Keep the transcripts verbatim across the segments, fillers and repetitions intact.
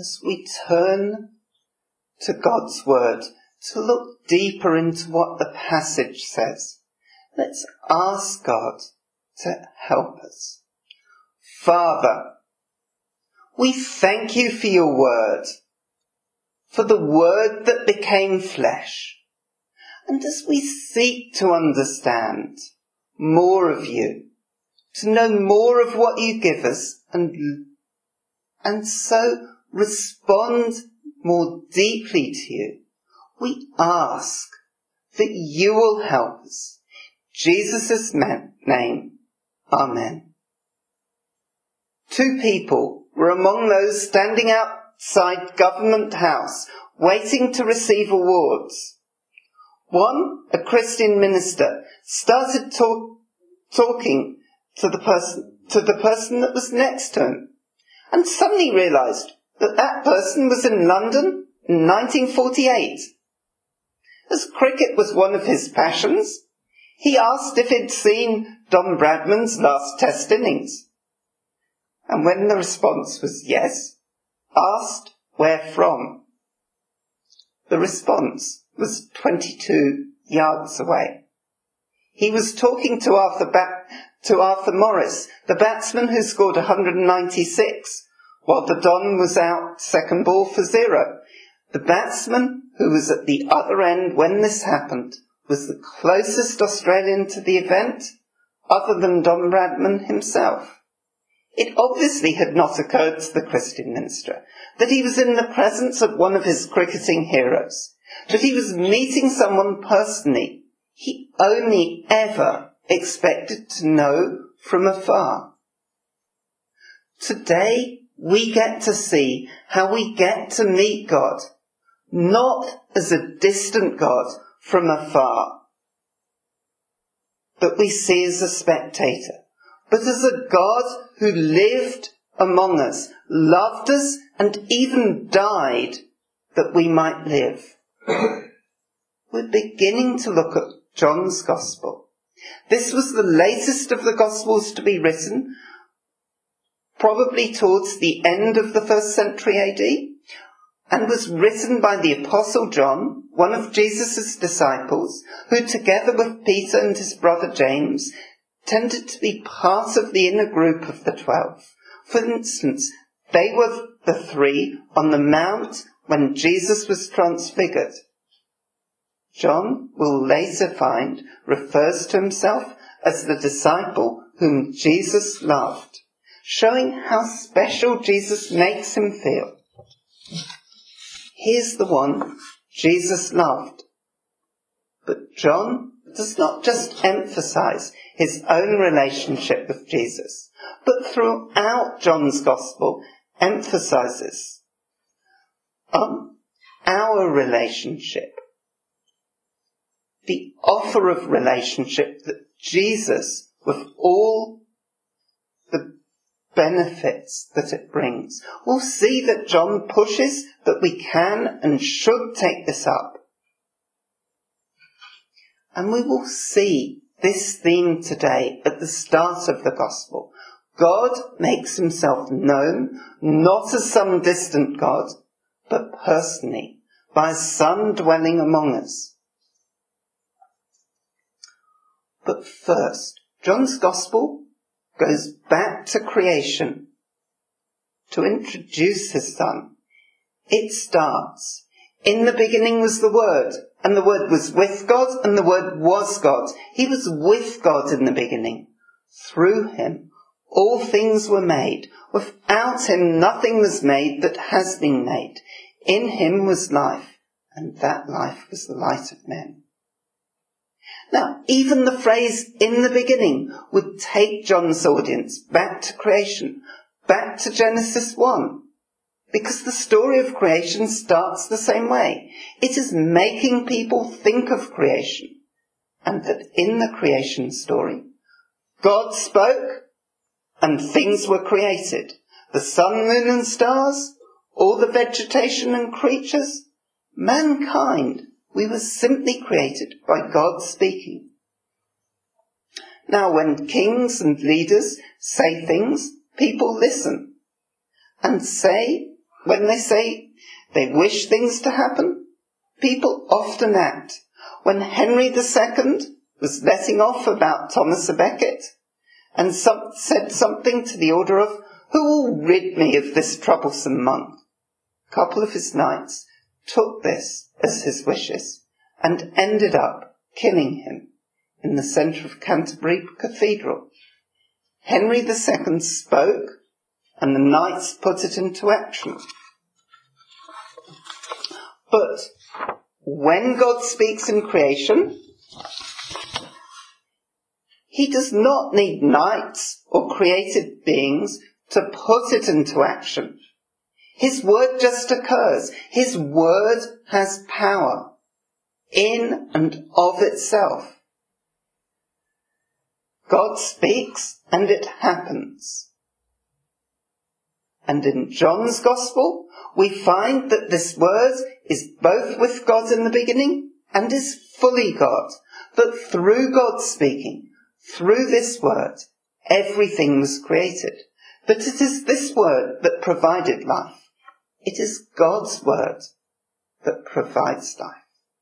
as we turn to God's word to look deeper into what the passage says, let's ask God to help us. Father, we thank you for your word, for the word that became flesh. And as we seek to understand more of you, to know more of what you give us, and, and so respond more deeply to you, we ask that you will help us. In Jesus' name, Amen. Two people were among those standing outside Government House waiting to receive awards. One, a Christian minister, started talk, talking to the person to the person that was next to him, and suddenly realised that that person was in London in nineteen forty-eight. As cricket was one of his passions, he asked if he'd seen Don Bradman's last Test innings. And when the response was yes, asked where from. The response was twenty-two yards away. He was talking to Arthur, ba- to Arthur Morris, the batsman who scored one hundred ninety-six, while the Don was out second ball for zero. The batsman who was at the other end when this happened was the closest Australian to the event, other than Don Bradman himself. It obviously had not occurred to the Christian minister that he was in the presence of one of his cricketing heroes, that he was meeting someone personally he only ever expected to know from afar. Today we get to see how we get to meet God, not as a distant God from afar that we see as a spectator, but as a God who lived among us, loved us, and even died that we might live. We're beginning to look at John's Gospel. This was the latest of the Gospels to be written, probably towards the end of the first century A D, and was written by the Apostle John, one of Jesus' disciples, who together with Peter and his brother James tended to be part of the inner group of the twelve. For instance, they were the three on the mount when Jesus was transfigured. John, we'll later find, refers to himself as the disciple whom Jesus loved, showing how special Jesus makes him feel. Here's the one Jesus loved. But John does not just emphasize his own relationship with Jesus, but throughout John's Gospel emphasizes on our relationship, the offer of relationship that Jesus, with all the benefits that it brings. We'll see that John pushes that we can and should take this up. And we will see this theme today at the start of the Gospel. God makes himself known, not as some distant God, but personally, by his Son dwelling among us. But first, John's Gospel goes back to creation to introduce his Son. It starts, in the beginning was the Word, and the Word was with God, and the Word was God. He was with God in the beginning. Through him, all things were made. Without him, nothing was made that has been made. In him was life, and that life was the light of men. Now, even the phrase, in the beginning, would take John's audience back to creation, back to Genesis one. Because the story of creation starts the same way. It is making people think of creation. And that in the creation story, God spoke and things were created. The sun, moon and stars, all the vegetation and creatures, mankind. We were simply created by God speaking. Now, when kings and leaders say things, people listen and say when they say they wish things to happen, people often act. When Henry the Second was letting off about Thomas à Becket and some, said something to the order of, "Who will rid me of this troublesome monk?" a couple of his knights took this as his wishes and ended up killing him in the centre of Canterbury Cathedral. Henry the Second spoke, and the knights put it into action. But when God speaks in creation, he does not need knights or created beings to put it into action. His word just occurs. His word has power in and of itself. God speaks and it happens. And in John's Gospel, we find that this word is both with God in the beginning and is fully God. That through God speaking, through this word, everything was created. That it is this word that provided life. It is God's word that provides life.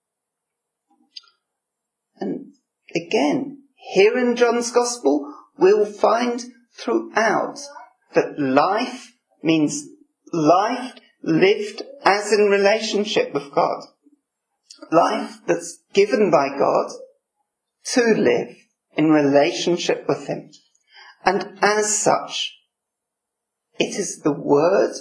And again, here in John's Gospel, we'll find throughout that life means life lived as in relationship with God. Life that's given by God to live in relationship with him. And as such, it is the word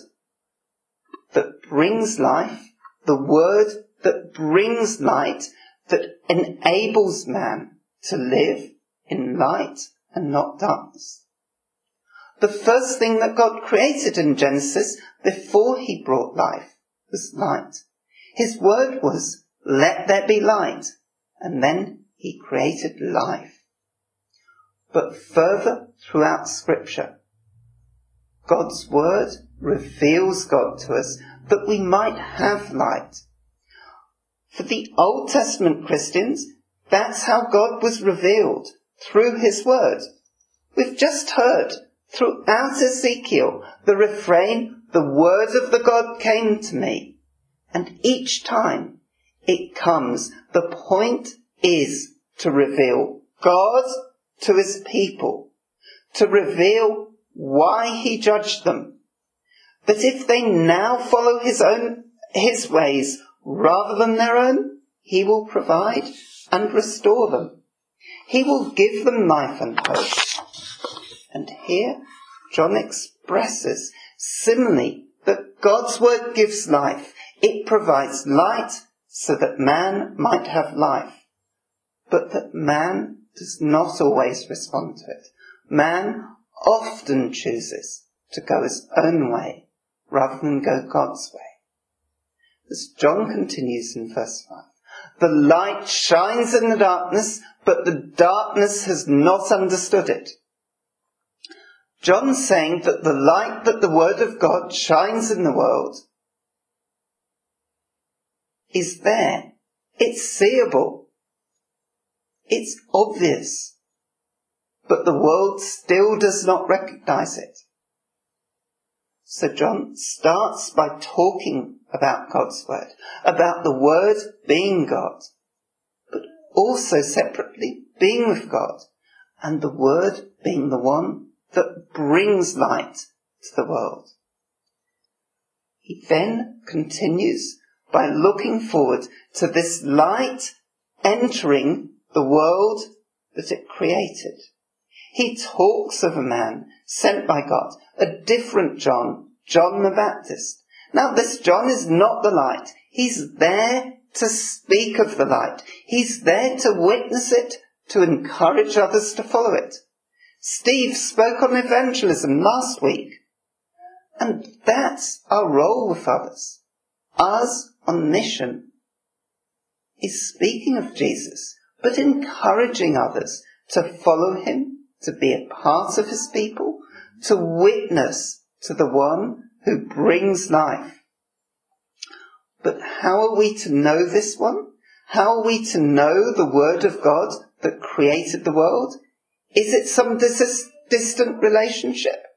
that brings life, the word that brings light, that enables man to live in light and not darkness. The first thing that God created in Genesis before he brought life was light. His word was, "Let there be light," and then he created life. But further throughout Scripture, God's word reveals God to us that we might have light. For the Old Testament Christians, that's how God was revealed, through his word. We've just heard throughout Ezekiel the refrain, "The word of the God came to me." And each time it comes, the point is to reveal God to his people, to reveal why he judged them. That if they now follow his own, his ways rather than their own, he will provide and restore them. He will give them life and hope. And here John expresses similarly that God's word gives life. It provides light so that man might have life. But that man does not always respond to it. Man often chooses to go his own way rather than go God's way. As John continues in verse five, "The light shines in the darkness, but the darkness has not understood it." John's saying that the light that the word of God shines in the world is there. It's seeable. It's obvious. But the world still does not recognize it. So John starts by talking about God's word, about the word being God, but also separately being with God, and the word being the one that brings light to the world. He then continues by looking forward to this light entering the world that it created. He talks of a man sent by God, a different John, John the Baptist. Now this John is not the light. He's there to speak of the light. He's there to witness it, to encourage others to follow it. Steve spoke on evangelism last week. And that's our role with others. Us on mission is speaking of Jesus, but encouraging others to follow him, to be a part of his people, to witness to the one who brings life. But how are we to know this one? How are we to know the word of God that created the world? Is it some dis- distant relationship?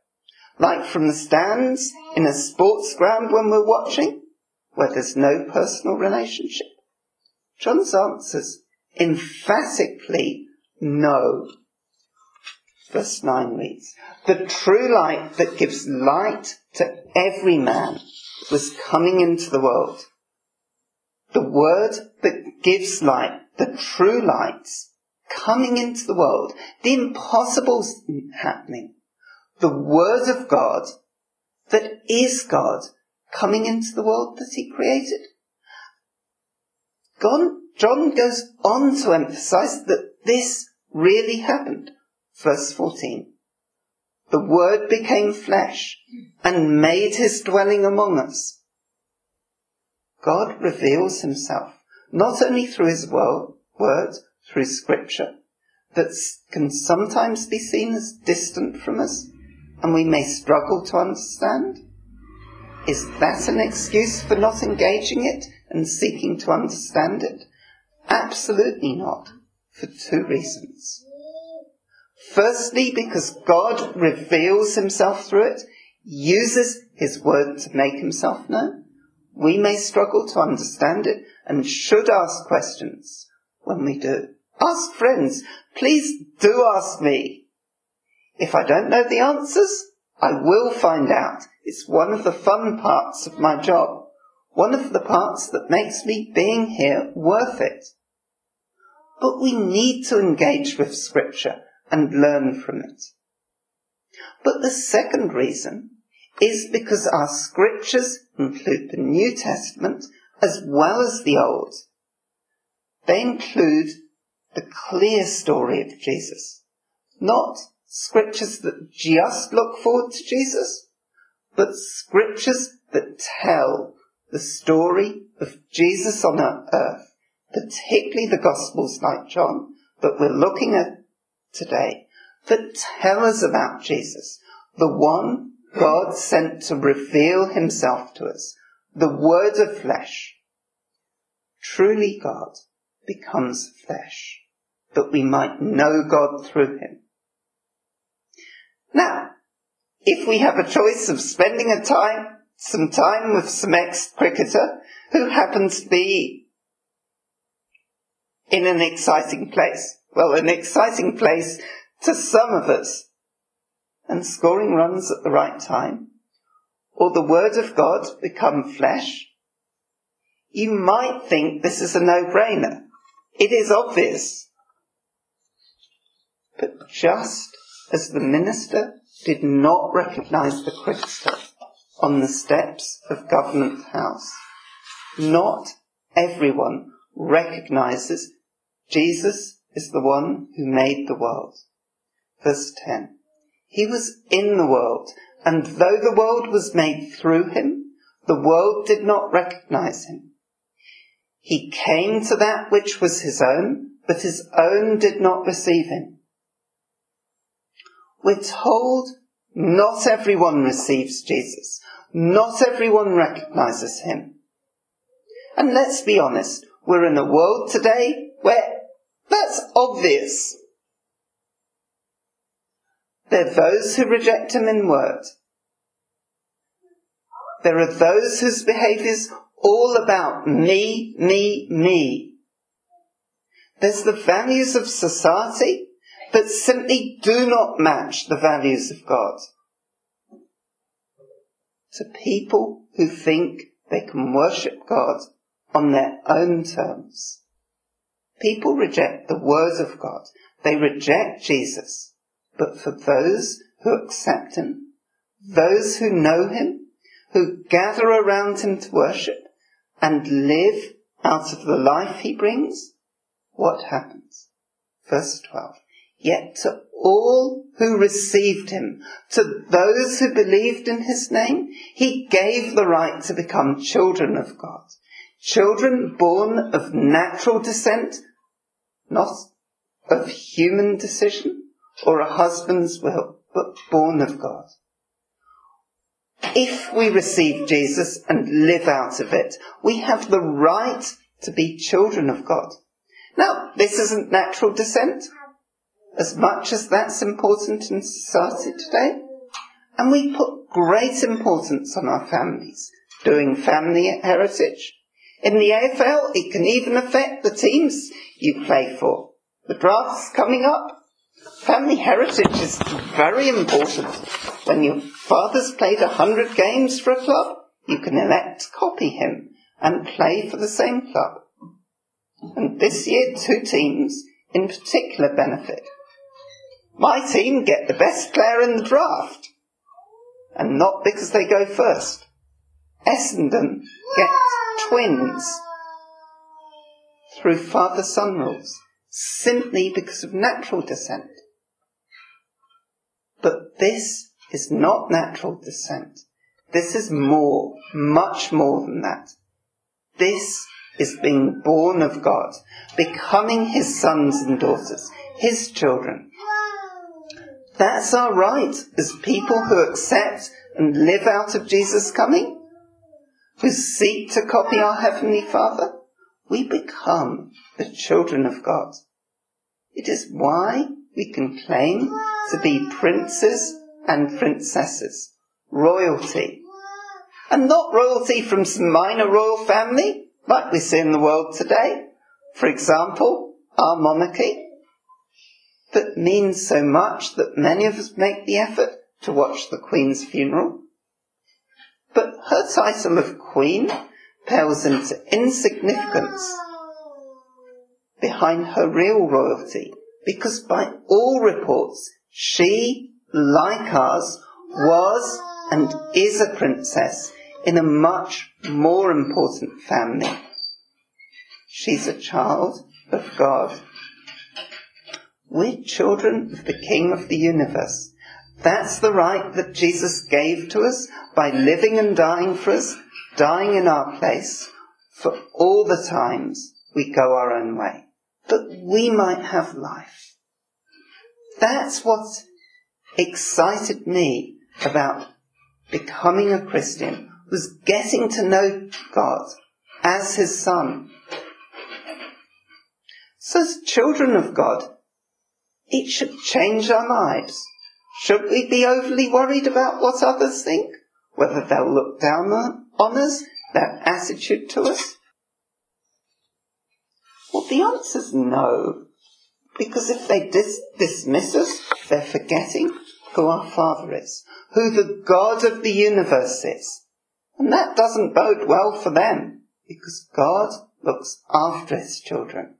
Like from the stands in a sports ground when we're watching, where there's no personal relationship? John's answer's emphatically no. Verse nine reads, the true light that gives light to every man was coming into the world. The word that gives light, the true light's coming into the world. The impossible's happening. The word of God that is God coming into the world that he created. John goes on to emphasize that this really happened. Verse fourteen. The word became flesh and made his dwelling among us. God reveals himself not only through his word, through scripture, that can sometimes be seen as distant from us and we may struggle to understand. Is that an excuse for not engaging it and seeking to understand it? Absolutely not, for two reasons. Firstly, because God reveals himself through it, uses his word to make himself known. We may struggle to understand it and should ask questions when we do. Ask friends. Please do ask me. If I don't know the answers, I will find out. It's one of the fun parts of my job. One of the parts that makes me being here worth it. But we need to engage with Scripture and learn from it. But the second reason is because our Scriptures include the New Testament as well as the Old. They include the clear story of Jesus, not Scriptures that just look forward to Jesus, but Scriptures that tell the story of Jesus on earth, particularly the Gospels like John that we're looking at today, that tell us about Jesus, the one God sent to reveal himself to us, the Word of flesh. Truly God becomes flesh, that we might know God through him. Now, if we have a choice of spending a time, some time with some ex-cricketer who happens to be in an exciting place, well, an exciting place to some of us, and scoring runs at the right time, or the Word of God become flesh, you might think this is a no-brainer. It is obvious. But just as the minister did not recognise the cricketer on the steps of Government House, not everyone recognises Jesus is the one who made the world. Verse ten. He was in the world, and though the world was made through him, the world did not recognise him. He came to that which was his own, but his own did not receive him. We're told not everyone receives Jesus. Not everyone recognises him. And let's be honest, we're in a world today where that's obvious. There are those who reject him in word. There are those whose behaviour's all about me, me, me. There's the values of society that simply do not match the values of God. To people who think they can worship God on their own terms. People reject the word of God. They reject Jesus. But for those who accept him, those who know him, who gather around him to worship and live out of the life he brings, what happens? Verse twelve. Yet to all who received him, to those who believed in his name, he gave the right to become children of God. Children born of natural descent, not of human decision or a husband's will, but born of God. If we receive Jesus and live out of it, we have the right to be children of God. Now, this isn't natural descent, as much as that's important in society today. And we put great importance on our families, doing family heritage. In the A F L, it can even affect the teams you play for. The draft's coming up. Family heritage is very important. When your father's played a hundred games for a club, you can elect to copy him and play for the same club. And this year, two teams in particular benefit. My team get the best player in the draft, and not because they go first. Essendon gets twins through father-son rules, simply because of natural descent. But this is not natural descent. This is more, much more than that. This is being born of God, becoming his sons and daughters, his children. That's our right as people who accept and live out of Jesus' coming, who seek to copy our Heavenly Father. We become the children of God. It is why we can claim to be princes and princesses, royalty. And not royalty from some minor royal family, like we see in the world today. For example, our monarchy, that means so much that many of us make the effort to watch the Queen's funeral. But her title of Queen pales into insignificance behind her real royalty, because by all reports, she, like ours, was and is a princess in a much more important family. She's a child of God. We're children of the King of the universe. That's the right that Jesus gave to us by living and dying for us, dying in our place, for all the times we go our own way, that we might have life. That's what excited me about becoming a Christian, was getting to know God as his son. So as children of God, it should change our lives. Should we be overly worried about what others think? Whether they'll look down on us, their attitude to us? Well, the answer's no. Because if they dis- dismiss us, they're forgetting who our Father is, who the God of the universe is. And that doesn't bode well for them, because God looks after his children.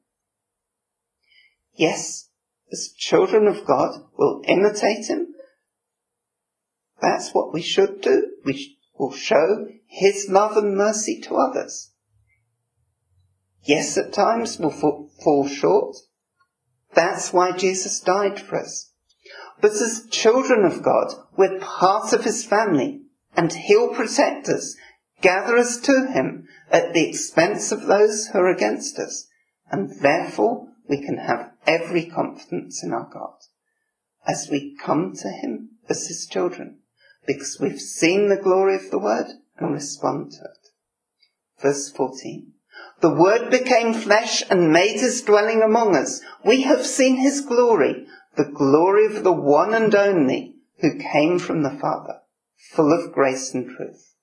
Yes, as children of God, we'll imitate him. That's what we should do. We will show his love and mercy to others. Yes, at times we'll fall short. That's why Jesus died for us. But as children of God, we're part of his family, and he'll protect us, gather us to him at the expense of those who are against us, and therefore we can have every confidence in our God as we come to him as his children, because we've seen the glory of the word and respond to it. Verse fourteen. The word became flesh and made his dwelling among us. We have seen his glory, the glory of the one and only who came from the Father, full of grace and truth.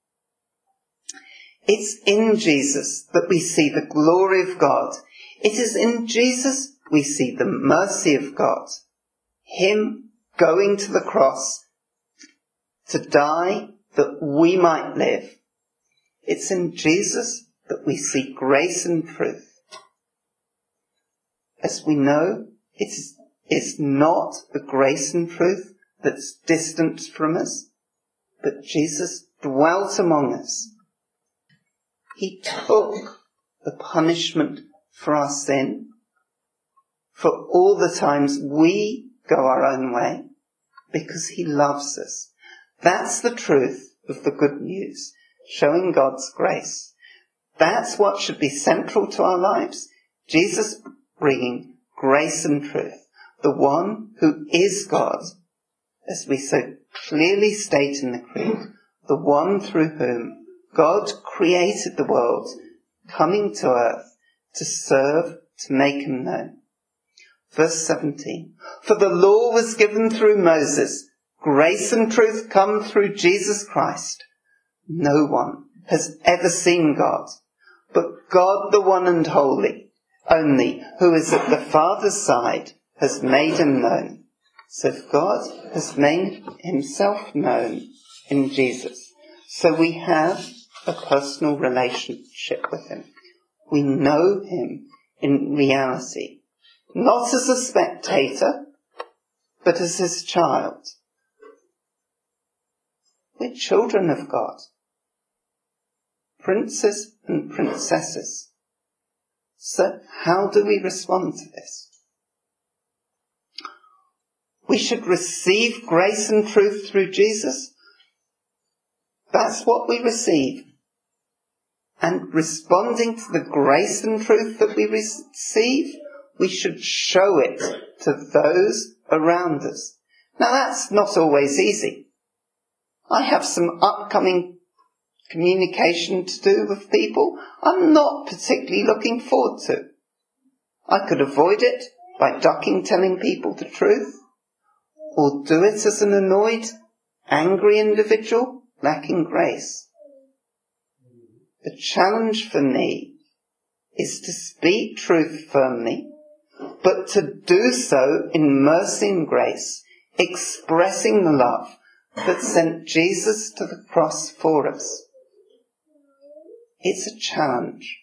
It's in Jesus that we see the glory of God. It is in Jesus we see the mercy of God. Him going to the cross to die that we might live. It's in Jesus that we see grace and truth. As we know, it is it's not the grace and truth that's distant from us, but Jesus dwelt among us. He took the punishment for our sin, for all the times we go our own way, because he loves us. That's the truth of the good news, showing God's grace. That's what should be central to our lives. Jesus bringing grace and truth, the one who is God, as we so clearly state in the Creed, the one through whom God created the world, coming to earth to serve, to make him known. Verse seventeen. For the law was given through Moses, grace and truth come through Jesus Christ. No one has ever seen God, but God, the one and holy, only, who is at the Father's side, has made him known. So God has made himself known in Jesus. So we have a personal relationship with him. We know him in reality, not as a spectator, but as his child. We're children of God, princes and princesses. So how do we respond to this? We should receive grace and truth through Jesus. That's what we receive. And responding to the grace and truth that we receive, we should show it to those around us. Now that's not always easy. I have some upcoming communication to do with people I'm not particularly looking forward to. I could avoid it by ducking telling people the truth, or do it as an annoyed, angry individual lacking grace. The challenge for me is to speak truth firmly, but to do so in mercy and grace, expressing the love that sent Jesus to the cross for us. It's a challenge.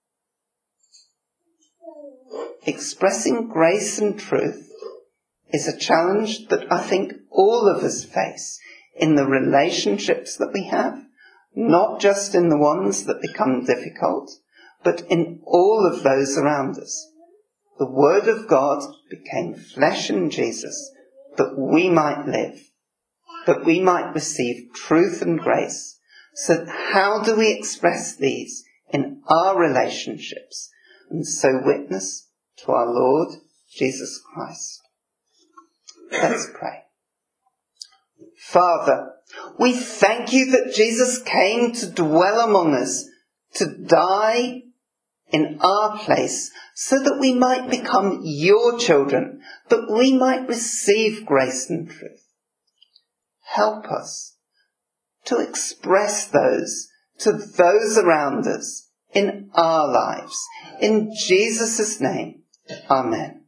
Expressing grace and truth is a challenge that I think all of us face in the relationships that we have, not just in the ones that become difficult, but in all of those around us. The Word of God became flesh in Jesus that we might live, that we might receive truth and grace. So how do we express these in our relationships and so witness to our Lord Jesus Christ? Let's pray. Father, we thank you that Jesus came to dwell among us, to die in our place, so that we might become your children, that we might receive grace and truth. Help us to express those to those around us in our lives. In Jesus' name, amen.